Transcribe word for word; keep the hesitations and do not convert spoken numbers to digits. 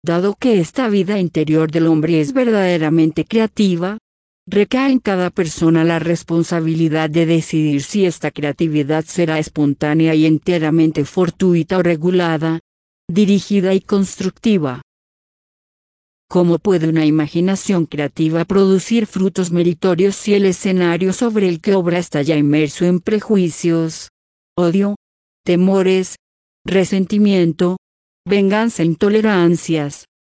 Dado que esta vida interior del hombre es verdaderamente creativa, recae en cada persona la responsabilidad de decidir si esta creatividad será espontánea y enteramente fortuita o regulada, dirigida y constructiva. ¿Cómo puede una imaginación creativa producir frutos meritorios si el escenario sobre el que obra está ya inmerso en prejuicios, odio, temores, resentimiento, venganza e intolerancias?